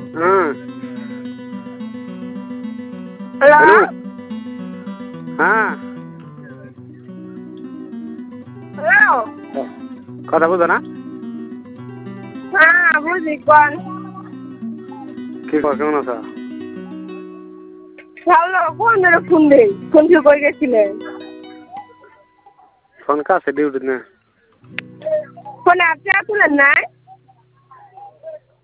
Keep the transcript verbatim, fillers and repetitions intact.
हाँ हेलो हाँ हेलो কথা বুঝো না হ্যাঁ বুঝি কোন কি কর কেমন আছো হ্যালো কোন ধরে ফোন দেই কোন কি কই গেছিলেন ফোন কাছে ডিউটি না ফোনে আপনি আসলেন না